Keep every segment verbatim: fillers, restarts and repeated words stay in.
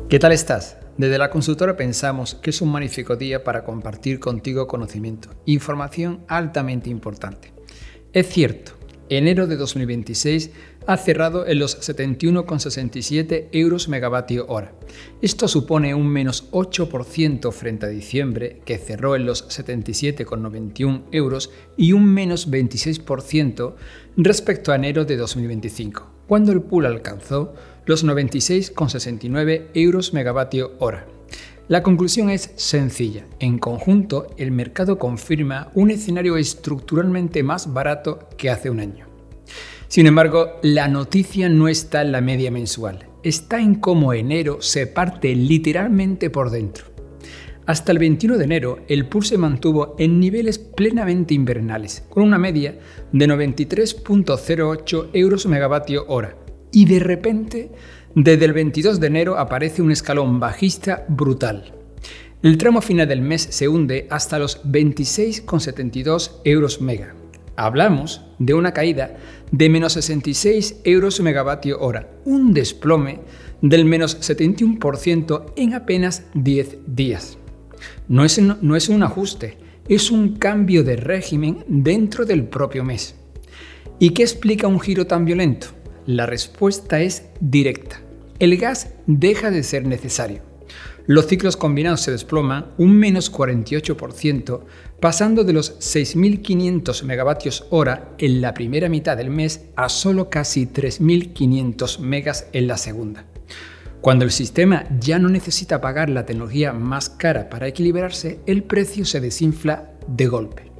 ¿Qué tal estás? Desde la consultora pensamos que es un magnífico día para compartir contigo conocimiento, información altamente importante. Es cierto, enero de dos mil veintiséis ha cerrado en los setenta y uno coma sesenta y siete euros megavatio hora. Esto supone un menos ocho por ciento frente a diciembre, que cerró en los setenta y siete coma noventa y uno euros, y un menos veintiséis por ciento respecto a enero de dos mil veinticinco, cuando el pool alcanzó los noventa y seis coma sesenta y nueve euros megavatio hora. La conclusión es sencilla. En conjunto, el mercado confirma un escenario estructuralmente más barato que hace un año. Sin embargo, la noticia no está en la media mensual, está en cómo enero se parte literalmente por dentro. Hasta el veintiuno de enero, el pool se mantuvo en niveles plenamente invernales, con una media de noventa y tres coma cero ocho euros megavatio hora. Y de repente, desde el veintidós de enero aparece un escalón bajista brutal. El tramo final del mes se hunde hasta los veintiséis coma setenta y dos euros mega. Hablamos de una caída de menos sesenta y seis euros megavatio hora, un desplome del menos setenta y uno por ciento en apenas diez días. No es, no es un ajuste, es un cambio de régimen dentro del propio mes. ¿Y qué explica un giro tan violento? La respuesta es directa. El gas deja de ser necesario. Los ciclos combinados se desploman un menos cuarenta y ocho por ciento, pasando de los seis mil quinientos megavatios hora en la primera mitad del mes a solo casi tres mil quinientos megas en la segunda. Cuando el sistema ya no necesita pagar la tecnología más cara para equilibrarse, el precio se desinfla de golpe.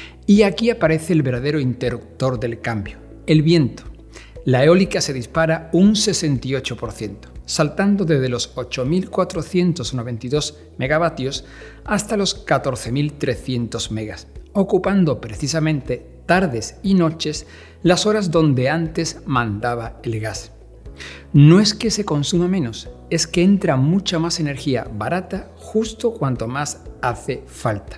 Y aquí aparece el verdadero interruptor del cambio, el viento. La eólica se dispara un sesenta y ocho por ciento, saltando desde los ocho mil cuatrocientos noventa y dos megavatios hasta los catorce mil trescientos megas, ocupando precisamente tardes y noches las horas donde antes mandaba el gas. No es que se consuma menos, es que entra mucha más energía barata justo cuanto más hace falta.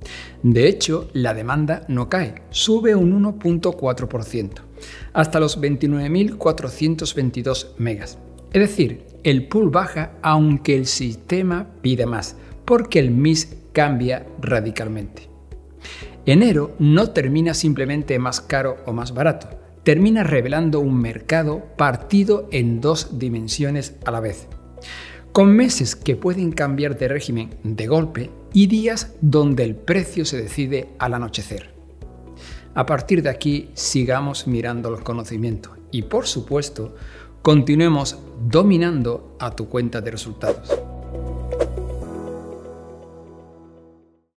De hecho, la demanda no cae, sube un uno coma cuatro por ciento, hasta los veintinueve mil cuatrocientos veintidós megas. Es decir, el pool baja aunque el sistema pide más, porque el mix cambia radicalmente. Enero no termina simplemente más caro o más barato, termina revelando un mercado partido en dos dimensiones a la vez, con meses que pueden cambiar de régimen de golpe y días donde el precio se decide al anochecer. A partir de aquí, sigamos mirando los conocimientos y, por supuesto, continuemos dominando a tu cuenta de resultados.